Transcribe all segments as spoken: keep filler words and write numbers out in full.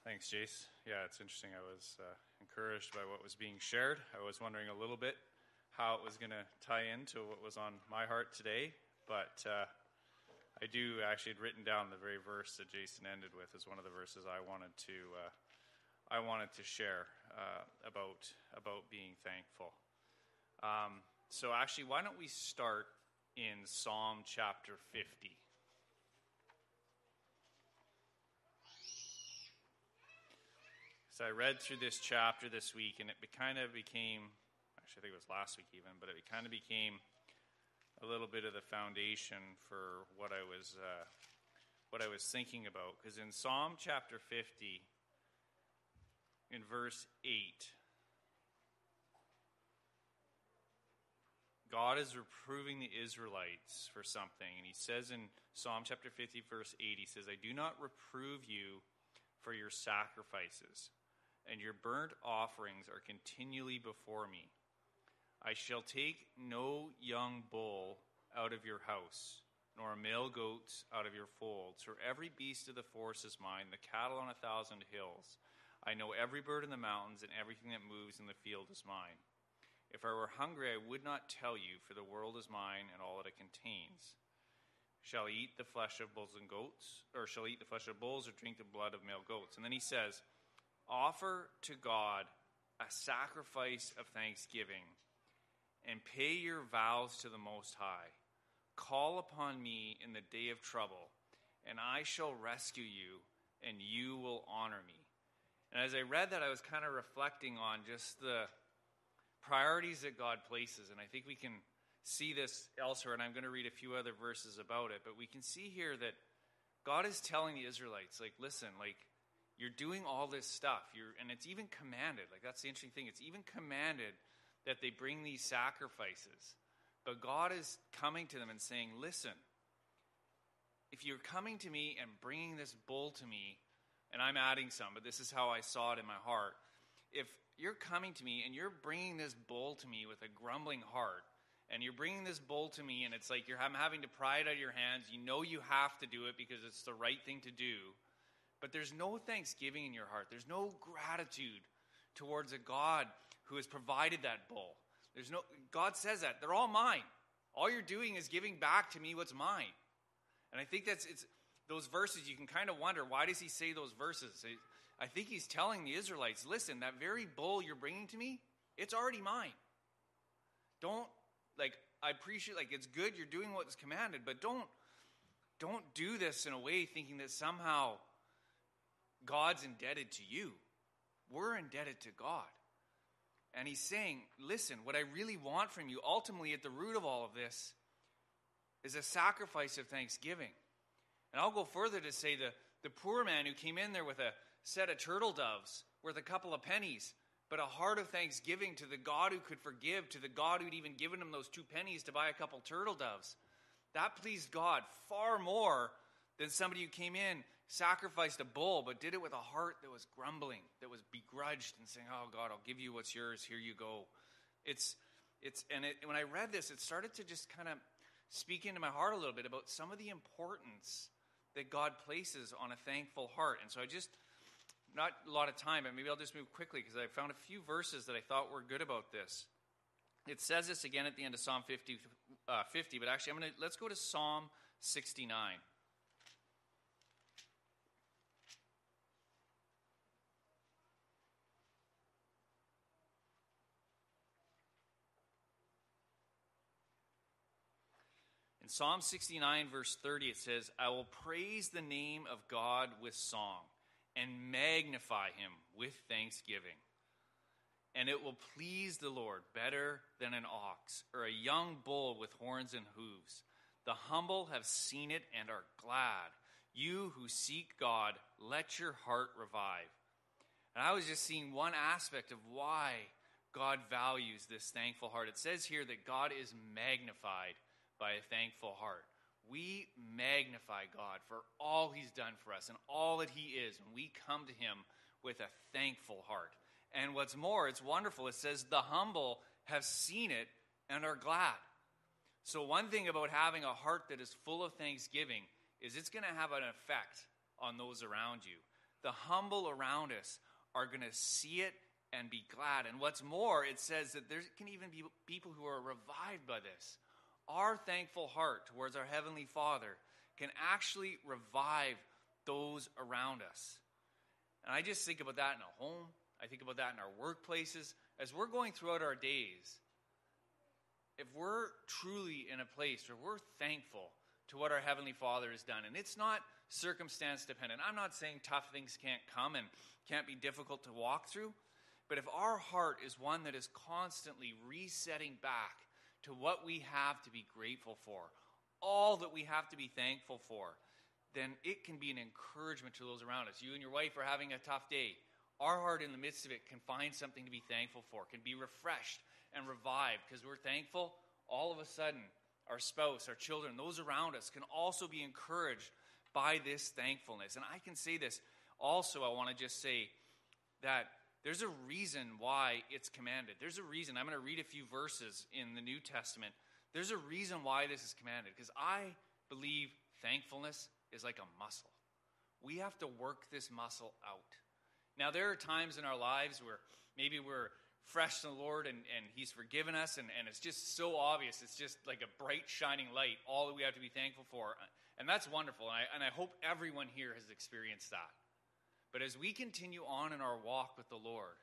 Thanks, Jace. Yeah, it's interesting. I was uh, encouraged by what was being shared. I was wondering a little bit how it was going to tie into what was on my heart today, but uh, I do actually had written down the very verse that Jason ended with as one of the verses I wanted to uh, I wanted to share uh, about about being thankful. Um, so actually, why don't we start in Psalm chapter fifty? So I read through this chapter this week, and it be, kind of became, actually I think it was last week even, but it kind of became a little bit of the foundation for what I was uh, what I was thinking about. Because in Psalm chapter fifty, in verse eight, God is reproving the Israelites for something. And he says in Psalm chapter fifty, verse eight, he says, "I do not reprove you for your sacrifices, and your burnt offerings are continually before me. I shall take no young bull out of your house, nor male goats out of your folds. For every beast of the forest is mine, the cattle on a thousand hills. I know every bird in the mountains, and everything that moves in the field is mine. If I were hungry, I would not tell you, for the world is mine and all that it contains. Shall I eat the flesh of bulls and goats, or shall I eat the flesh of bulls, or drink the blood of male goats?" And then he says, "Offer to God a sacrifice of thanksgiving, and pay your vows to the Most High. Call upon me in the day of trouble, and I shall rescue you, and you will honor me." And as I read that, I was kind of reflecting on just the priorities that God places, and I think we can see this elsewhere, and I'm going to read a few other verses about it, but we can see here that God is telling the Israelites, like, listen, like, you're doing all this stuff, you're, and it's even commanded, like, that's the interesting thing, it's even commanded that they bring these sacrifices, but God is coming to them and saying, listen, if you're coming to me and bringing this bull to me, and I'm adding some, but this is how I saw it in my heart, if you're coming to me and you're bringing this bull to me with a grumbling heart, and you're bringing this bull to me, and it's like you're I'm having to pry it out of your hands. You know you have to do it because it's the right thing to do. But there's no thanksgiving in your heart. There's no gratitude towards a God who has provided that bull. There's no God says that. They're all mine. All you're doing is giving back to me what's mine. And I think that's it's those verses, you can kind of wonder, why does he say those verses? I think he's telling the Israelites, listen, that very bull you're bringing to me, it's already mine. Don't Like, I appreciate, like, it's good you're doing what's commanded, but don't, don't do this in a way thinking that somehow God's indebted to you. We're indebted to God. And he's saying, listen, what I really want from you, ultimately at the root of all of this, is a sacrifice of thanksgiving. And I'll go further to say the, the poor man who came in there with a set of turtle doves worth a couple of pennies, but a heart of thanksgiving to the God who could forgive, to the God who'd even given him those two pennies to buy a couple turtle doves. That pleased God far more than somebody who came in, sacrificed a bull, but did it with a heart that was grumbling, that was begrudged and saying, "Oh God, I'll give you what's yours, here you go." It's, it's, and it, when I read this, it started to just kind of speak into my heart a little bit about some of the importance that God places on a thankful heart. And so I just, not a lot of time, but maybe I'll just move quickly because I found a few verses that I thought were good about this. It says this again at the end of Psalm fifty, uh, fifty, but actually I'm going to, let's go to Psalm sixty-nine. In Psalm sixty-nine, verse thirty, it says, "I will praise the name of God with song, and magnify him with thanksgiving. And it will please the Lord better than an ox, or a young bull with horns and hooves. The humble have seen it and are glad. You who seek God, let your heart revive." And I was just seeing one aspect of why God values this thankful heart. It says here that God is magnified by a thankful heart. We magnify God for all he's done for us and all that he is, and we come to him with a thankful heart. And what's more, it's wonderful. It says the humble have seen it and are glad. So one thing about having a heart that is full of thanksgiving is it's going to have an effect on those around you. the humble around us are going to see it and be glad. And what's more, it says that there can even be people who are revived by this. Our thankful heart towards our Heavenly Father can actually revive those around us. And I just think about that in a home. I think about that in our workplaces. As we're going throughout our days, if we're truly in a place where we're thankful to what our Heavenly Father has done, and it's not circumstance dependent. I'm not saying tough things can't come and can't be difficult to walk through, but if our heart is one that is constantly resetting back to what we have to be grateful for, all that we have to be thankful for, then it can be an encouragement to those around us. You and your wife are having a tough day. Our heart in the midst of it can find something to be thankful for, can be refreshed and revived because we're thankful. All of a sudden, our spouse, our children, those around us can also be encouraged by this thankfulness. And I can say this also, I want to just say that there's a reason why it's commanded. There's a reason. I'm going to read a few verses in the New Testament. There's a reason why this is commanded, because I believe thankfulness is like a muscle. We have to work this muscle out. Now, there are times in our lives where maybe we're fresh in the Lord and, and He's forgiven us, and, and it's just so obvious. It's just like a bright, shining light, all that we have to be thankful for. And that's wonderful, and I, and I hope everyone here has experienced that. But as we continue on in our walk with the Lord,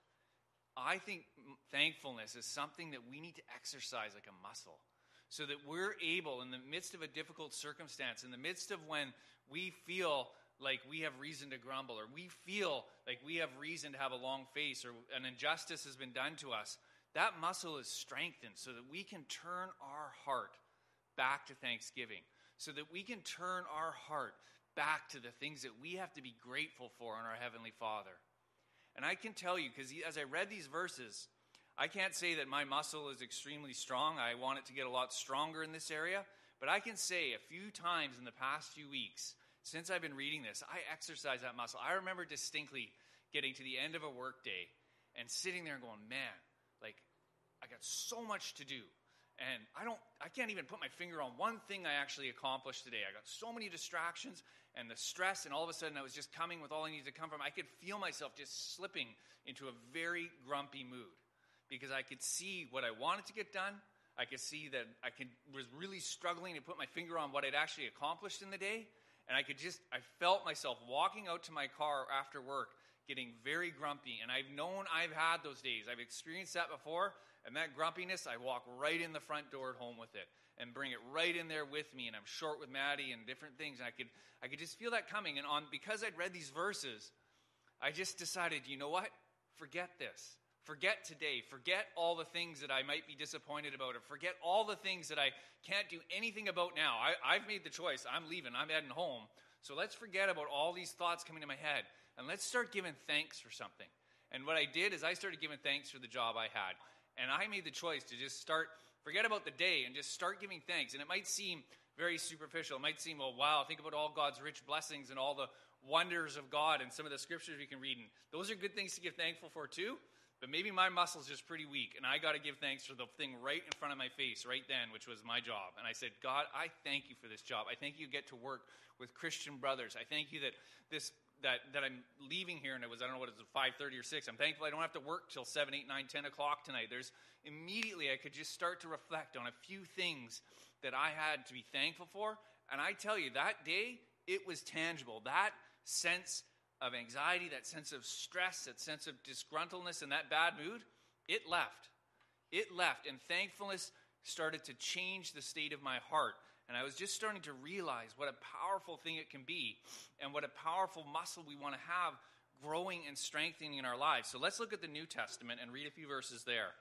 I think thankfulness is something that we need to exercise like a muscle, so that we're able, in the midst of a difficult circumstance, in the midst of when we feel like we have reason to grumble, or we feel like we have reason to have a long face, or an injustice has been done to us, that muscle is strengthened so that we can turn our heart back to thanksgiving, so that we can turn our heart back to the things that we have to be grateful for in our Heavenly Father. And I can tell you, because as I read these verses, I can't say that my muscle is extremely strong. I want it to get a lot stronger in this area. But I can say a few times in the past few weeks, since I've been reading this, I exercise that muscle. I remember distinctly getting to the end of a work day and sitting there and going, man, like, I got so much to do. And I don't, I can't even put my finger on one thing I actually accomplished today. I got so many distractions and the stress, and all of a sudden I was just coming with all I needed to come from. I could feel myself just slipping into a very grumpy mood because I could see what I wanted to get done. I could see that I could, was really struggling to put my finger on what I'd actually accomplished in the day. And I could just, I felt myself walking out to my car after work getting very grumpy. And I've known I've had those days. I've experienced that before. And that grumpiness, I walk right in the front door at home with it and bring it right in there with me. And I'm short with Maddie and different things. And I could I could just feel that coming. And on because I'd read these verses, I just decided, you know what? Forget this. Forget today. Forget all the things that I might be disappointed about. Or forget all the things that I can't do anything about now. I, I've made the choice. I'm leaving. I'm heading home. So let's forget about all these thoughts coming to my head. And let's start giving thanks for something. And what I did is I started giving thanks for the job I had. And I made the choice to just start, forget about the day and just start giving thanks. And it might seem very superficial. It might seem, well, wow, think about all God's rich blessings and all the wonders of God and some of the scriptures we can read. And those are good things to give thankful for too. But maybe my muscle's just pretty weak, and I got to give thanks for the thing right in front of my face right then, which was my job. And I said, God, I thank you for this job. I thank you get to work with Christian brothers. I thank you that this that that I'm leaving here, and it was, I don't know what it was, five thirty or six. I'm thankful I don't have to work till seven, eight, nine, ten o'clock tonight. There's immediately I could just start to reflect on a few things that I had to be thankful for. And I tell you, that day, it was tangible. That sense of anxiety, that sense of stress, that sense of disgruntledness and that bad mood, it left. It left. And thankfulness started to change the state of my heart. And I was just starting to realize what a powerful thing it can be and what a powerful muscle we want to have growing and strengthening in our lives. So let's look at the New Testament and read a few verses there.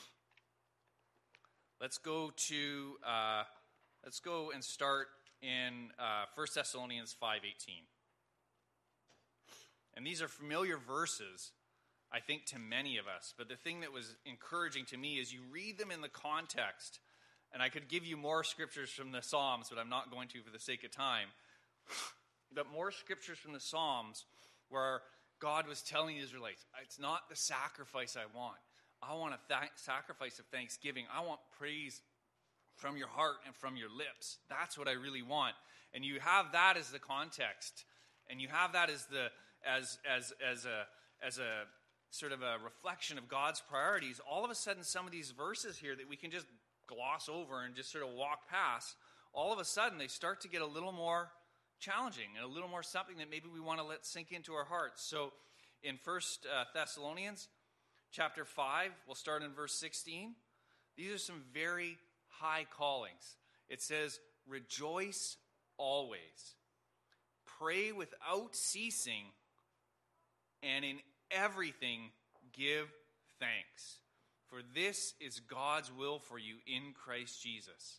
Let's go to, uh, let's go and start in uh, First Thessalonians five eighteen. And these are familiar verses, I think, to many of us. But the thing that was encouraging to me is you read them in the context. And I could give you more scriptures from the Psalms, but I'm not going to for the sake of time. But more scriptures from the Psalms where God was telling the Israelites, it's not the sacrifice I want. I want a th- sacrifice of thanksgiving. I want praise from your heart and from your lips. That's what I really want. And you have that as the context. And you have that as the as as as a as a sort of a reflection of God's priorities, all of a sudden some of these verses here that we can just gloss over and just sort of walk past, all of a sudden they start to get a little more challenging and a little more something that maybe we want to let sink into our hearts. So in First uh, Thessalonians chapter five, we'll start in verse sixteen. These are some very high callings. It says, rejoice always, pray without ceasing, and in everything give thanks. For this is God's will for you in Christ Jesus.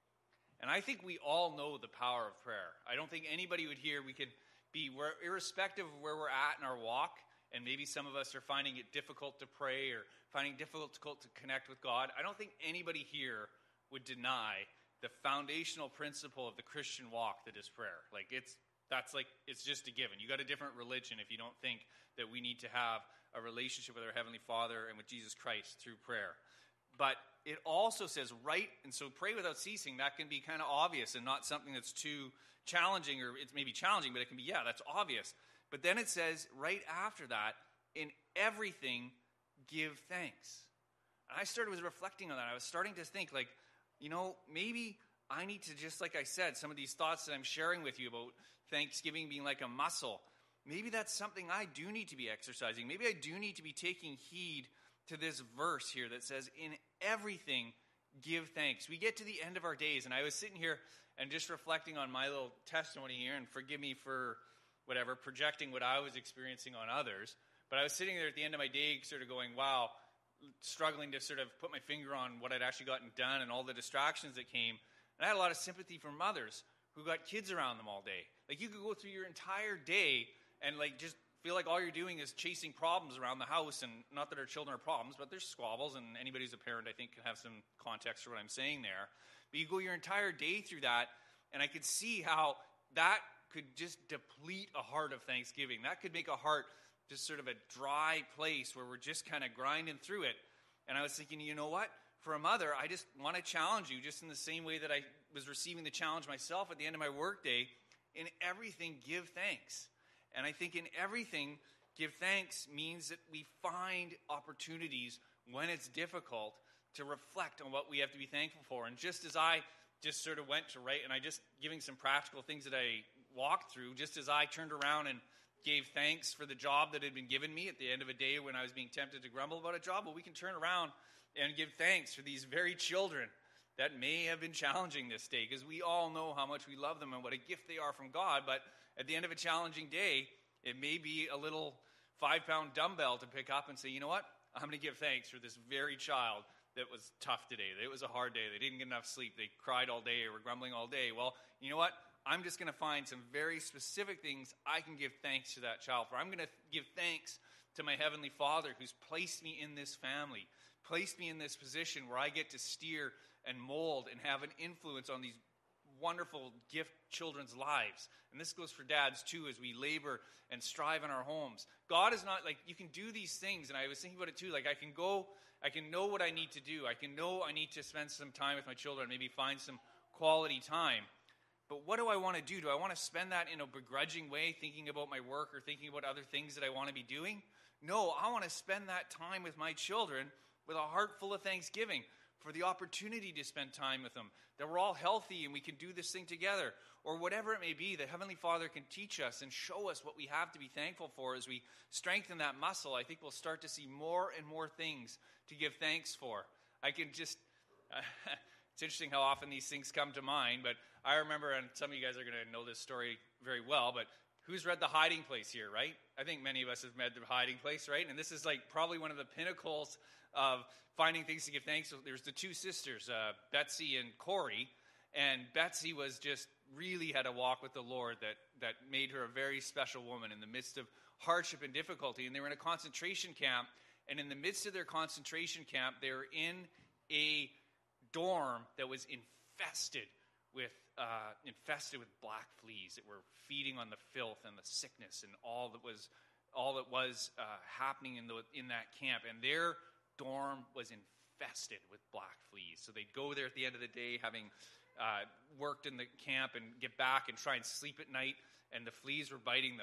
And I think we all know the power of prayer. I don't think anybody would hear we could be, irrespective of where we're at in our walk, and maybe some of us are finding it difficult to pray or finding it difficult to connect with God. I don't think anybody here would deny the foundational principle of the Christian walk that is prayer. Like it's that's like it's just a given. You got a different religion if you don't think that we need to have a relationship with our Heavenly Father and with Jesus Christ through prayer. But it also says right, and so pray without ceasing, that can be kind of obvious and not something that's too challenging, or it's maybe challenging, but it can be, yeah, that's obvious. But then it says right after that, in everything give thanks. And I started was reflecting on that. I was starting to think like, you know, maybe I need to, just like I said, some of these thoughts that I'm sharing with you about Thanksgiving being like a muscle, maybe that's something I do need to be exercising. Maybe I do need to be taking heed to this verse here that says, in everything give thanks. We get to the end of our days, and I was sitting here and just reflecting on my little testimony here, and forgive me for whatever, projecting what I was experiencing on others. But I was sitting there at the end of my day sort of going, wow, struggling to sort of put my finger on what I'd actually gotten done and all the distractions that came. And I had a lot of sympathy for mothers who got kids around them all day. Like, you could go through your entire day and, like, just feel like all you're doing is chasing problems around the house. And not that our children are problems, but there's squabbles, and anybody who's a parent, I think, can have some context for what I'm saying there. But you go your entire day through that, and I could see how that could just deplete a heart of thanksgiving. That could make a heart just sort of a dry place where we're just kind of grinding through it. And I was thinking, you know what? For a mother, I just want to challenge you, just in the same way that I was receiving the challenge myself at the end of my workday. In everything, give thanks. And I think in everything, give thanks means that we find opportunities when it's difficult to reflect on what we have to be thankful for. And just as I just sort of went to write, and I just giving some practical things that I walked through, just as I turned around and gave thanks for the job that had been given me at the end of a day when I was being tempted to grumble about a job, well, we can turn around and give thanks for these very children that may have been challenging this day, because we all know how much we love them and what a gift they are from God. But at the end of a challenging day, it may be a little five-pound dumbbell to pick up and say, you know what? I'm going to give thanks for this very child that was tough today. It was a hard day. They didn't get enough sleep. They cried all day or were grumbling all day. Well, you know what? I'm just going to find some very specific things I can give thanks to that child for. I'm going to give thanks to my Heavenly Father who's placed me in this family, placed me in this position where I get to steer and mold and have an influence on these wonderful gift children's lives. And this goes for dads too, as we labor and strive in our homes. God is not like, you can do these things, and I was thinking about it too, like I can go, I can know what I need to do. I can know I need to spend some time with my children, maybe find some quality time. But what do I want to do? Do I want to spend that in a begrudging way, thinking about my work or thinking about other things that I want to be doing? No, I want to spend that time with my children with a heart full of thanksgiving for the opportunity to spend time with them, that we're all healthy and we can do this thing together, or whatever it may be. The Heavenly Father can teach us and show us what we have to be thankful for. As we strengthen that muscle, I think we'll start to see more and more things to give thanks for. I can just... Uh, It's interesting how often these things come to mind, but I remember, and some of you guys are going to know this story very well, but who's read The Hiding Place here, right? I think many of us have read The Hiding Place, right? And this is like probably one of the pinnacles of finding things to give thanks. So there's the two sisters, uh, Betsy and Corey, and Betsy was just really had a walk with the Lord that, that made her a very special woman in the midst of hardship and difficulty. And they were in a concentration camp, and in the midst of their concentration camp, they were in a dorm that was infested with uh, infested with black fleas that were feeding on the filth and the sickness and all that was all that was uh, happening in the in that camp. And their dorm was infested with black fleas. So they'd go there at the end of the day, having uh, worked in the camp, and get back and try and sleep at night, and the fleas were biting them.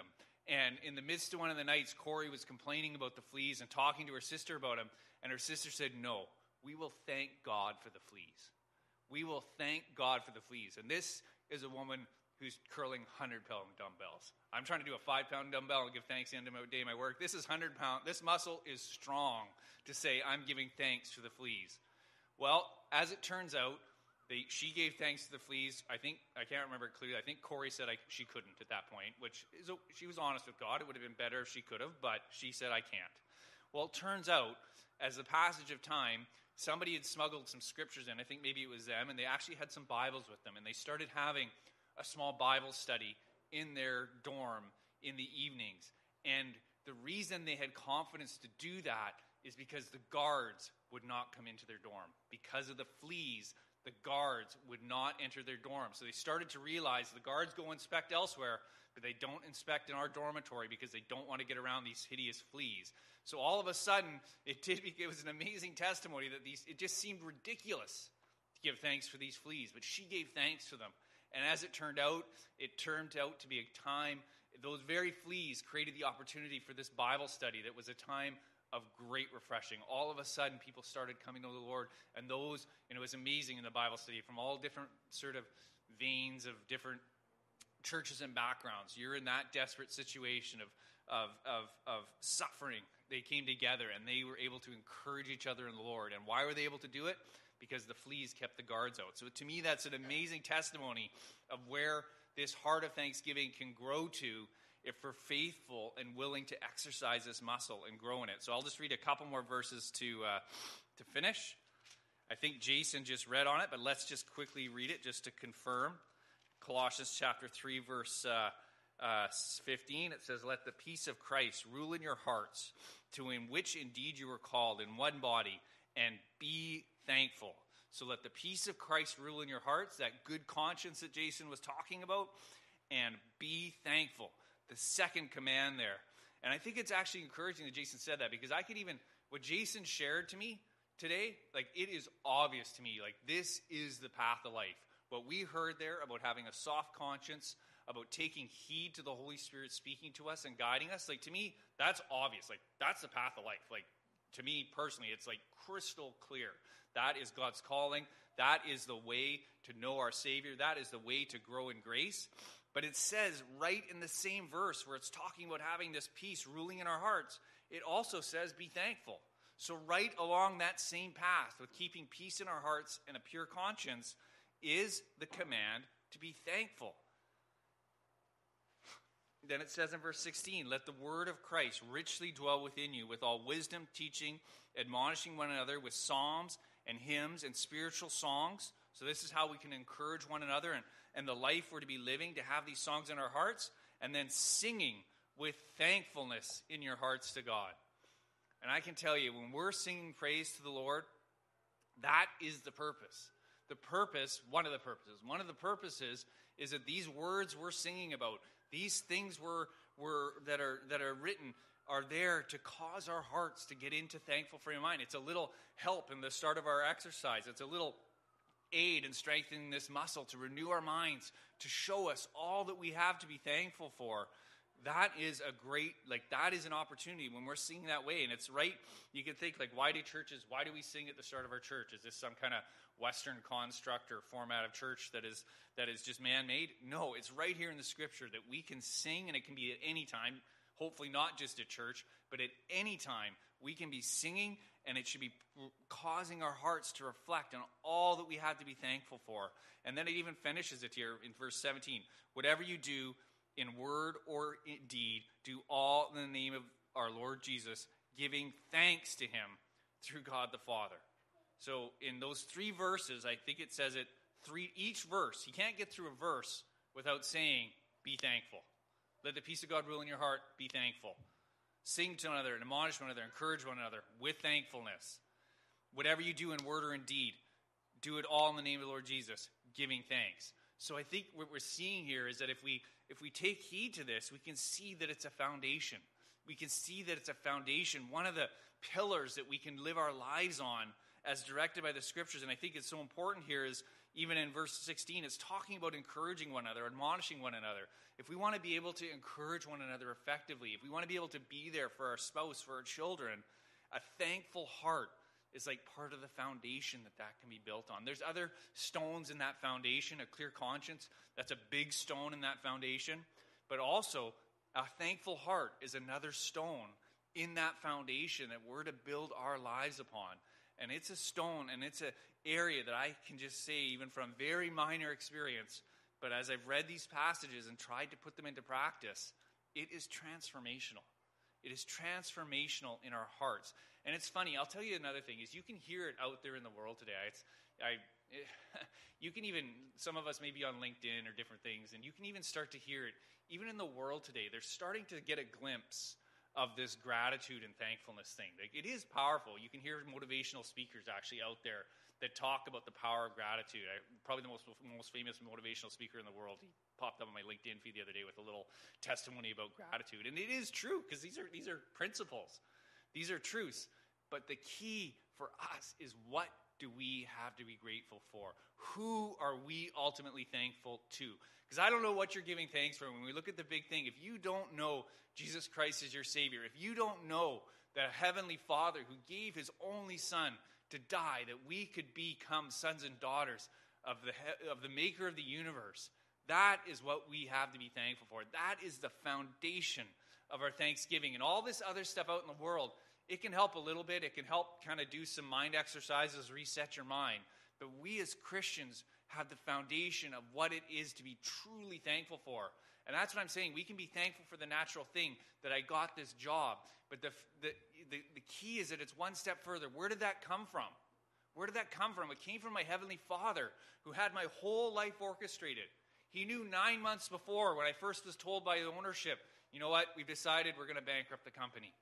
And in the midst of one of the nights, Corey was complaining about the fleas and talking to her sister about them. And her sister said, no, we will thank God for the fleas. We will thank God for the fleas. And this is a woman who's curling one hundred pound dumbbells. I'm trying to do a five pound dumbbell and give thanks at the end of my day of my work. This is one hundred pound. This muscle is strong to say I'm giving thanks for the fleas. Well, as it turns out, they, she gave thanks to the fleas. I think, I can't remember it clearly. I think Corey said I, she couldn't at that point, which is, she was honest with God. It would have been better if she could have, but she said I can't. Well, it turns out, as the passage of time, somebody had smuggled some scriptures in. I think maybe it was them, and they actually had some Bibles with them, and they started having a small Bible study in their dorm in the evenings. And the reason they had confidence to do that is because the guards would not come into their dorm. Because of the fleas, the guards would not enter their dorm. So they started to realize the guards go inspect elsewhere, but they don't inspect in our dormitory because they don't want to get around these hideous fleas. So all of a sudden, it did. It was an amazing testimony that these. It just seemed ridiculous to give thanks for these fleas, but she gave thanks for them. And as it turned out, it turned out to be a time. Those very fleas created the opportunity for this Bible study that was a time of great refreshing. All of a sudden, people started coming to the Lord, and those, and it was amazing in the Bible study from all different sort of veins of different churches and backgrounds. You're in that desperate situation of of of of suffering. They came together and they were able to encourage each other in the Lord. And why were they able to do it? Because the fleas kept the guards out. So to me, that's an amazing testimony of where this heart of thanksgiving can grow to if we're faithful and willing to exercise this muscle and grow in it. So I'll just read a couple more verses to uh, to finish. I think Jason just read on it, but let's just quickly read it just to confirm. Colossians chapter three, verse uh, uh, fifteen, it says, "Let the peace of Christ rule in your hearts, to in which indeed you were called in one body, and be thankful." So let the peace of Christ rule in your hearts, that good conscience that Jason was talking about, and be thankful. The second command there. And I think it's actually encouraging that Jason said that, because I could even, what Jason shared to me today, like it is obvious to me, like this is the path of life. What we heard there about having a soft conscience, about taking heed to the Holy Spirit speaking to us and guiding us, like to me, that's obvious. Like that's the path of life. Like to me personally, it's like crystal clear. That is God's calling. That is the way to know our Savior. That is the way to grow in grace. But it says right in the same verse where it's talking about having this peace ruling in our hearts, it also says be thankful. So right along that same path with keeping peace in our hearts and a pure conscience is the command to be thankful. Then it says in verse sixteen, "Let the word of Christ richly dwell within you with all wisdom, teaching, admonishing one another with psalms and hymns and spiritual songs." So this is how we can encourage one another and, and the life we're to be living, to have these songs in our hearts, and then singing with thankfulness in your hearts to God. And I can tell you, when we're singing praise to the Lord, that is the purpose. The purpose, one of the purposes, one of the purposes is that these words we're singing about, these things we're, we're, that are that are written are there to cause our hearts to get into thankful frame of mind. It's a little help in the start of our exercise. It's a little aid in strengthening this muscle to renew our minds, to show us all that we have to be thankful for. That is a great, like that is an opportunity when we're singing that way. And it's right, you can think like, why do churches, why do we sing at the start of our church? Is this some kind of Western construct or format of church that is that is just man-made? No, it's right here in the scripture that we can sing, and it can be at any time, hopefully not just at church, but at any time we can be singing, and it should be causing our hearts to reflect on all that we have to be thankful for. And then it even finishes it here in verse seventeen. "Whatever you do in word or in deed, do all in the name of our Lord Jesus, giving thanks to him through God the Father." So in those three verses, I think it says it three each verse. You can't get through a verse without saying, be thankful. Let the peace of God rule in your heart, be thankful. Sing to one another, admonish one another, encourage one another with thankfulness. Whatever you do in word or in deed, do it all in the name of the Lord Jesus, giving thanks. So I think what we're seeing here is that if we if we take heed to this, we can see that it's a foundation. We can see that it's a foundation, one of the pillars that we can live our lives on as directed by the scriptures. And I think it's so important here is, even in verse sixteen, it's talking about encouraging one another, admonishing one another. If we want to be able to encourage one another effectively, if we want to be able to be there for our spouse, for our children, a thankful heart is like part of the foundation that that can be built on. There's other stones in that foundation. A clear conscience, that's a big stone in that foundation. But also, a thankful heart is another stone in that foundation that we're to build our lives upon. And it's a stone, and it's an area that I can just say, even from very minor experience, but as I've read these passages and tried to put them into practice, it is transformational. It is transformational in our hearts. And it's funny, I'll tell you another thing, is you can hear it out there in the world today. It's, I, it, you can even, some of us may be on LinkedIn or different things, and you can even start to hear it. Even in the world today, they're starting to get a glimpse of this gratitude and thankfulness thing. Like, it is powerful. You can hear motivational speakers actually out there that talk about the power of gratitude. I, probably the most most famous motivational speaker in the world. He popped up on my LinkedIn feed the other day with a little testimony about gratitude. And it is true, because these are these are principles. These are truths. But the key for us is, what do we have to be grateful for? Who are we ultimately thankful to? Because I don't know what you're giving thanks for. When we look at the big thing, if you don't know Jesus Christ as your Savior, if you don't know the Heavenly Father who gave his only Son to die, that we could become sons and daughters of the, of the Maker of the universe, that is what we have to be thankful for. That is the foundation of our thanksgiving. And all this other stuff out in the world, it can help a little bit. It can help kind of do some mind exercises, reset your mind. But we as Christians have the foundation of what it is to be truly thankful for. And that's what I'm saying. We can be thankful for the natural thing, that I got this job. But the, the, the, the key is that it's one step further. Where did that come from? Where did that come from? It came from my Heavenly Father, who had my whole life orchestrated. He knew nine months before, when I first was told by the ownership, you know what, we've decided we're going to bankrupt the company.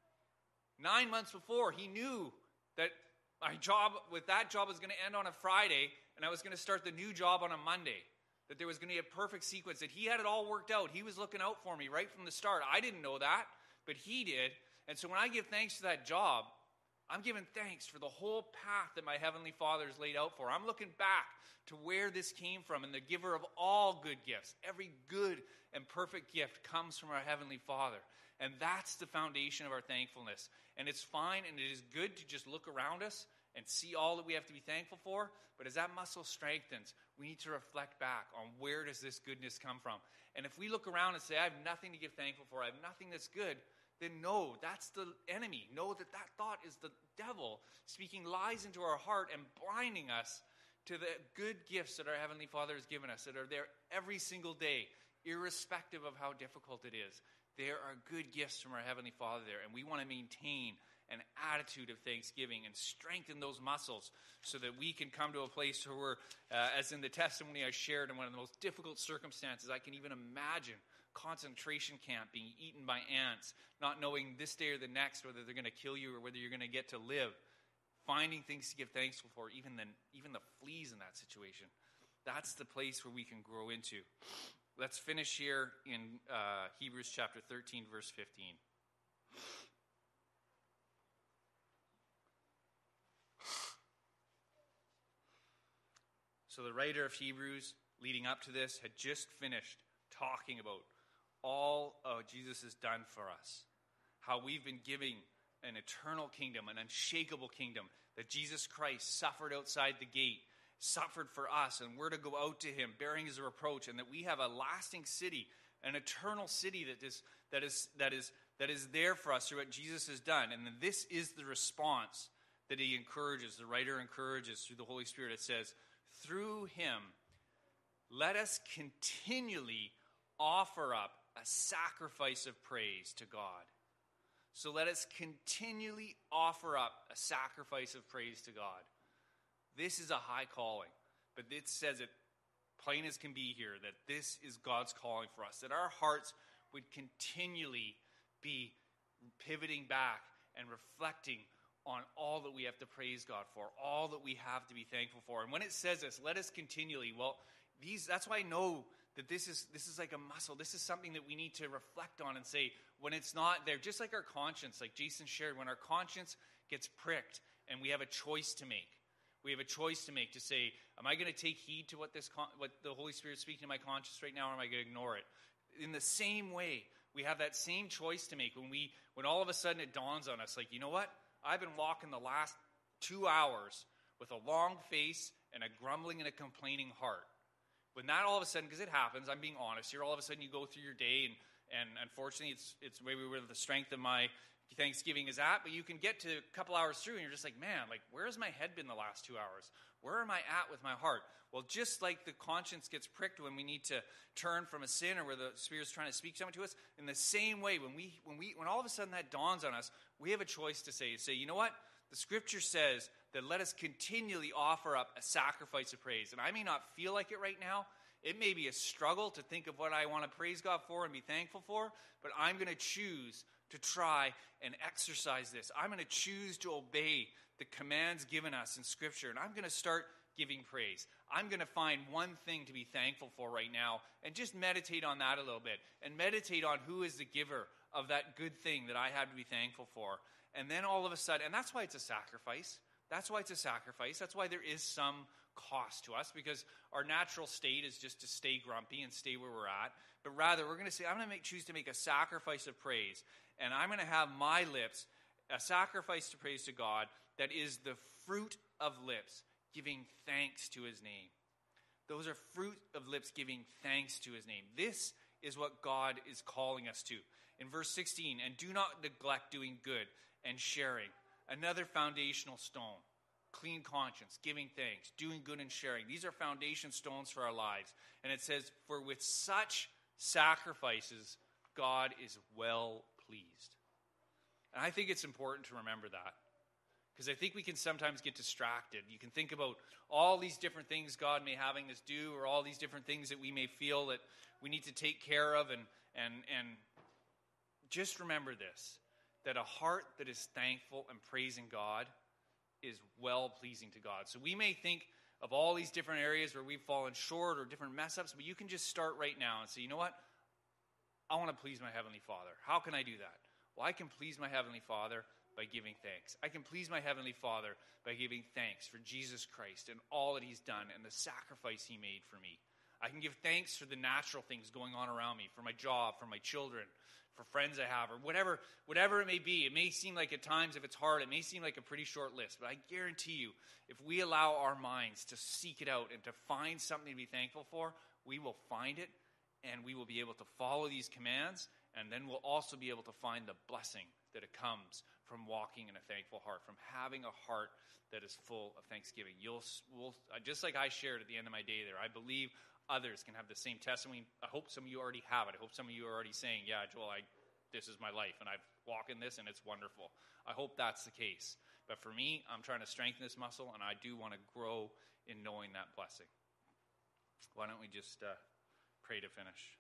Nine months before, he knew that my job with that job was going to end on a Friday, and I was going to start the new job on a Monday. That there was going to be a perfect sequence, that he had it all worked out. He was looking out for me right from the start. I didn't know that, but he did. And so when I give thanks to that job, I'm giving thanks for the whole path that my Heavenly Father has laid out for. I'm looking back to where this came from, and the giver of all good gifts. Every good and perfect gift comes from our Heavenly Father. And that's the foundation of our thankfulness. And it's fine, and it is good to just look around us and see all that we have to be thankful for. But as that muscle strengthens, we need to reflect back on, where does this goodness come from? And if we look around and say, I have nothing to give thankful for, I have nothing that's good, then no, that's the enemy. Know that that thought is the devil speaking lies into our heart and blinding us to the good gifts that our Heavenly Father has given us, that are there every single day, irrespective of how difficult it is. There are good gifts from our Heavenly Father there, and we want to maintain an attitude of thanksgiving and strengthen those muscles so that we can come to a place where we're, uh, as in the testimony I shared, in one of the most difficult circumstances I can even imagine, concentration camp, being eaten by ants, not knowing this day or the next whether they're going to kill you or whether you're going to get to live, finding things to give thanks for, even the, even the fleas in that situation. That's the place where we can grow into. Let's finish here in uh, Hebrews chapter thirteen, verse fifteen. So the writer of Hebrews, leading up to this, had just finished talking about all uh, Jesus has done for us. How we've been giving an eternal kingdom, an unshakable kingdom, that Jesus Christ suffered outside the gate, suffered for us, and we're to go out to him bearing his reproach, and that we have a lasting city, an eternal city that is that is that is that is there for us through what Jesus has done. And then this is the response that he encourages, the writer encourages through the Holy Spirit. It says, through him, let us continually offer up a sacrifice of praise to God. So let us continually offer up a sacrifice of praise to God. This is a high calling, but it says it plain as can be here, that this is God's calling for us, that our hearts would continually be pivoting back and reflecting on all that we have to praise God for, all that we have to be thankful for. And when it says this, let us continually, well, these that's why I know that this is this is like a muscle. This is something that we need to reflect on and say, when it's not there, just like our conscience, like Jason shared, when our conscience gets pricked and we have a choice to make. We have a choice to make to say, am I going to take heed to what this con- what the Holy Spirit is speaking to my conscience right now, or am I going to ignore it? In the same way, we have that same choice to make when we when all of a sudden it dawns on us, like, you know what? I've been walking the last two hours with a long face and a grumbling and a complaining heart. When that all of a sudden, because it happens, I'm being honest here, all of a sudden you go through your day, and, and unfortunately it's it's maybe where the strength of my Thanksgiving is at, but you can get to a couple hours through and you're just like, man, like, where's my head been the last two hours? Where am I at with my heart? Well, just like the conscience gets pricked when we need to turn from a sin, or where the Spirit's trying to speak something to us, in the same way, when we when we when all of a sudden that dawns on us, we have a choice to say, say, you know what? The Scripture says that let us continually offer up a sacrifice of praise. And I may not feel like it right now. It may be a struggle to think of what I want to praise God for and be thankful for, but I'm going to choose to try and exercise this. I'm going to choose to obey the commands given us in Scripture, and I'm going to start giving praise. I'm going to find one thing to be thankful for right now and just meditate on that a little bit, and meditate on who is the giver of that good thing that I have to be thankful for. And then all of a sudden, and that's why it's a sacrifice. That's why it's a sacrifice. That's why there is some cost to us, because our natural state is just to stay grumpy and stay where we're at. But rather, we're going to say, I'm going to make, choose to make a sacrifice of praise. And I'm going to have my lips, a sacrifice to praise to God that is the fruit of lips, giving thanks to his name. Those are fruit of lips giving thanks to his name. This is what God is calling us to. In verse sixteen, and do not neglect doing good and sharing. Another foundational stone. Clean conscience, giving thanks, doing good and sharing. These are foundation stones for our lives. And it says, for with such sacrifices, God is well pleased. And I think it's important to remember that, because I think we can sometimes get distracted. You can think about all these different things God may having us do, or all these different things that we may feel that we need to take care of. And, and, and just remember this, that a heart that is thankful and praising God is well-pleasing to God. So we may think of all these different areas where we've fallen short or different mess-ups, but you can just start right now and say, you know what? I want to please my Heavenly Father. How can I do that? Well, I can please my Heavenly Father by giving thanks. I can please my Heavenly Father by giving thanks for Jesus Christ and all that he's done and the sacrifice he made for me. I can give thanks for the natural things going on around me, for my job, for my children, for friends I have, or whatever whatever it may be. It may seem like at times, if it's hard, it may seem like a pretty short list, but I guarantee you, if we allow our minds to seek it out and to find something to be thankful for, we will find it, and we will be able to follow these commands, and then we'll also be able to find the blessing that it comes from walking in a thankful heart, from having a heart that is full of thanksgiving. You'll, we'll, just like I shared at the end of my day there, I believe others can have the same testimony. I hope some of you already have it. I hope some of you are already saying, yeah, Joel, I, this is my life, and I've walked in this, and it's wonderful. I hope that's the case. But for me, I'm trying to strengthen this muscle, and I do want to grow in knowing that blessing. Why don't we just uh, pray to finish?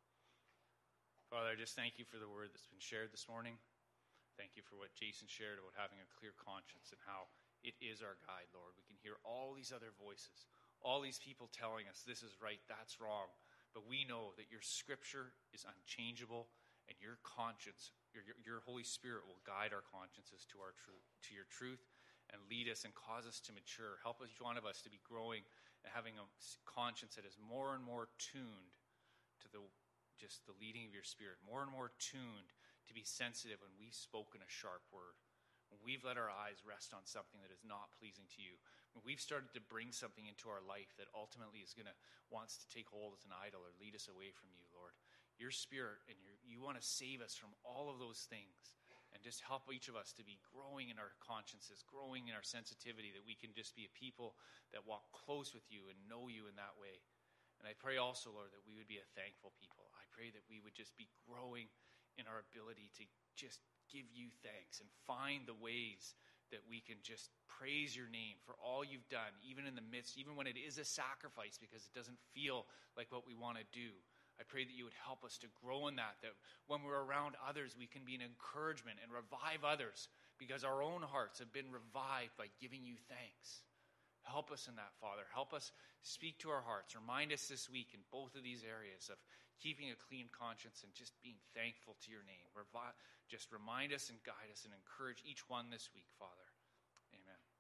Father, I just thank you for the word that's been shared this morning. Thank you for what Jason shared about having a clear conscience and how it is our guide, Lord. We can hear all these other voices, all these people telling us this is right, that's wrong. But we know that your Scripture is unchangeable, and your conscience, your, your, your Holy Spirit will guide our consciences to our truth, to your truth, and lead us and cause us to mature. Help each one of us to be growing and having a conscience that is more and more tuned to the just the leading of your Spirit, more and more tuned to be sensitive when we've spoken a sharp word, when we've let our eyes rest on something that is not pleasing to you, when we've started to bring something into our life that ultimately is going to wants to take hold as an idol or lead us away from you, Lord. Your Spirit, and your, you want to save us from all of those things, and just help each of us to be growing in our consciences, growing in our sensitivity, that we can just be a people that walk close with you and know you in that way. And I pray also, Lord, that we would be a thankful people. I pray that we would just be growing in our ability to just give you thanks and find the ways that we can just praise your name for all you've done, even in the midst, even when it is a sacrifice, because it doesn't feel like what we want to do. I pray that you would help us to grow in that, that when we're around others, we can be an encouragement and revive others, because our own hearts have been revived by giving you thanks. Help us in that, Father. Help us speak to our hearts. Remind us this week in both of these areas of keeping a clean conscience and just being thankful to your name. Revi- just remind us and guide us and encourage each one this week, Father.